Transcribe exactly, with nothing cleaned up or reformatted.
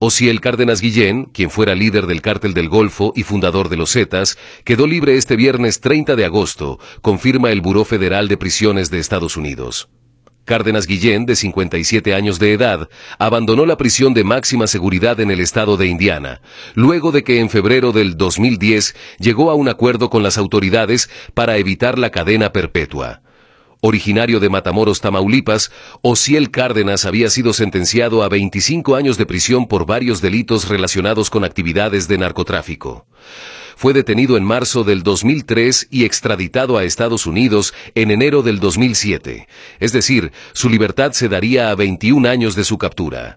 Osiel Cárdenas Guillén, quien fuera líder del Cártel del Golfo y fundador de los Zetas, quedó libre este viernes treinta de agosto, confirma el Buró Federal de Prisiones de Estados Unidos. Cárdenas Guillén, de cincuenta y siete años de edad, abandonó la prisión de máxima seguridad en el estado de Indiana, luego de que en febrero del dos mil diez llegó a un acuerdo con las autoridades para evitar la cadena perpetua. Originario de Matamoros, Tamaulipas, Osiel Cárdenas había sido sentenciado a veinticinco años de prisión por varios delitos relacionados con actividades de narcotráfico. Fue detenido en marzo del dos mil tres y extraditado a Estados Unidos en enero del dos mil siete. Es decir, su libertad se daría a veintiún años de su captura.